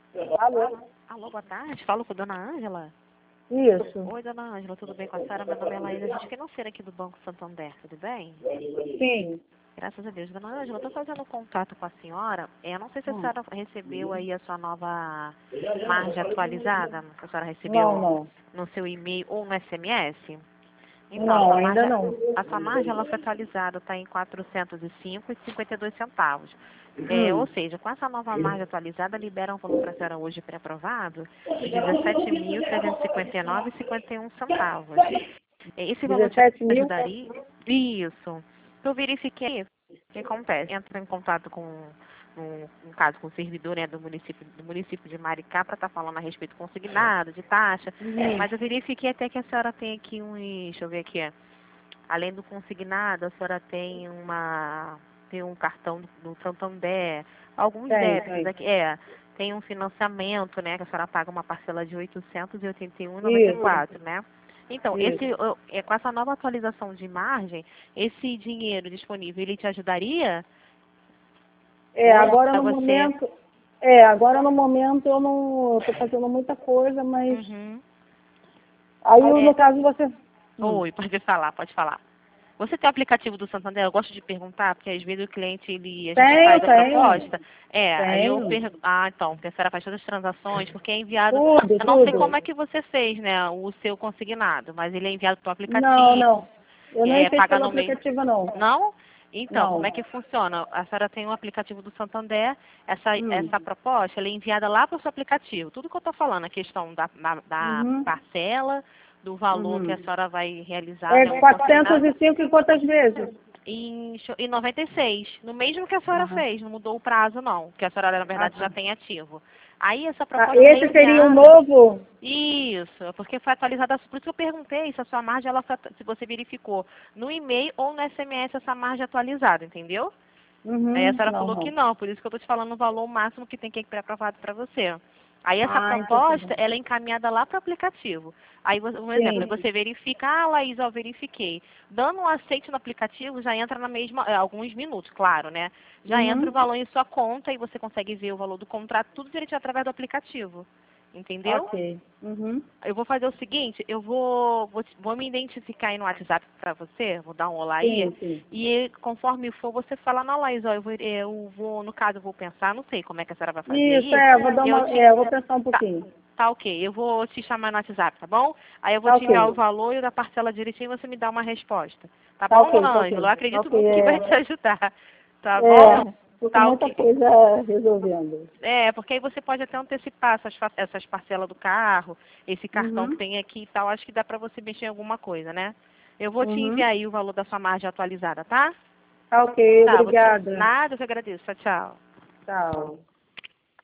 Alô? Alô, boa tarde. Falo com a dona Ângela. Isso. Oi, dona Ângela, tudo bem com a senhora? Meu nome é Laísa, a gente é financeira aqui do Banco Santander, tudo bem? Sim. Graças a Deus. Dona Ângela, eu estou fazendo contato com a senhora. Eu não sei se a senhora recebeu aí a sua nova margem atualizada, que a senhora recebeu Não. no seu e-mail ou no SMS. Então, Não, ainda não. a sua margem ela foi atualizada, está em R$ 405,52. Ou Hum. seja, com essa nova margem atualizada, libera um valor para a senhora hoje pré-aprovado de R$ 17.359,51. Esse valor te 17 mil? ajudaria? Isso. Eu verifiquei o que acontece. Entra em contato com, no caso, com o servidor, né, do município de Maricá para estar falando a respeito do consignado, de taxa. Mas eu verifiquei até que a senhora tem aqui deixa eu ver aqui, além do consignado, a senhora tem um cartão do Santander, alguns débitos Tem. aqui, tem um financiamento, né, que a senhora paga uma parcela de R$ Isso. 881,94, né? Então, Isso. com essa nova atualização de margem, esse dinheiro disponível, ele te ajudaria? É, Ou agora para no você? momento. Agora no momento eu não. Eu tô fazendo muita coisa, mas. Uhum. Aí no caso você. Oi, pode falar, pode falar. Você tem o aplicativo do Santander? Eu gosto de perguntar, porque às vezes o cliente, a gente Tenho, faz a tenho. proposta. Aí eu Tenho. pergunto, então, porque a senhora faz todas as transações, porque é enviado, Tudo, eu não sei tudo. como é que você fez, né, o seu consignado, mas ele é enviado para o Não, aplicativo, não. Eu nem fiz paga pelo no mês. aplicativo, não. Não? Então, como é Não. que funciona? A senhora tem o aplicativo do Santander, Hum. essa proposta, ela é enviada lá para o seu aplicativo. Tudo que eu estou falando, a questão da Uhum. parcela, do valor que a Uhum. senhora vai realizar, É né, o consignado, 405 e quantas vezes? em 96, no mesmo que a senhora Aham. fez, não mudou o prazo não, que a senhora na Ah, verdade já tá. tem ativo. Aí essa Ah, proposta ela é esse seria o enviada. novo? Isso, é porque foi atualizada, por isso que eu perguntei se a sua margem, se você verificou no e-mail ou no SMS essa margem atualizada, entendeu? Aí a Uhum. senhora Não, falou que não. não, por isso que eu estou te falando o valor máximo que tem que ir pré-aprovado para você. Aí essa Ah, então tá proposta, bom. ela é encaminhada lá para o aplicativo. Aí, um exemplo, aí Sim. você verifica, Laís, eu verifiquei. Dando um aceite no aplicativo, já entra na mesma, alguns minutos, claro, né? Já entra o Uhum. valor em sua conta e você consegue ver o valor do contrato, tudo direitinho através do aplicativo. Entendeu? Ok. Uhum. Eu vou fazer o seguinte, eu vou me identificar aí no WhatsApp para você, vou dar um olá aí, Sim, sim. e conforme for, você fala, não, Laís, ó, no caso, eu vou pensar, não sei como é que a senhora vai fazer Isso, aí, vou dar eu uma. te... Eu vou pensar um Tá, pouquinho. tá ok, eu vou te chamar no WhatsApp, tá bom? Aí eu vou Tá te enviar ok. o valor e da parcela direitinho e você me dá uma resposta. Tá Tá bom, ok, dona tá Ângela? Eu ok. Tá acredito ok. muito que vai te ajudar, tá É, bom? tô com Tá muita ok. coisa resolvendo. Porque aí você pode até antecipar essas parcelas do carro, esse cartão que Uhum. tem aqui e tal. Acho que dá pra você mexer em alguma coisa, né? Eu vou te Uhum. enviar aí o valor da sua margem atualizada, tá? Tá ok, Tá, obrigada. nada, eu que agradeço. Tchau, tchau. Tchau.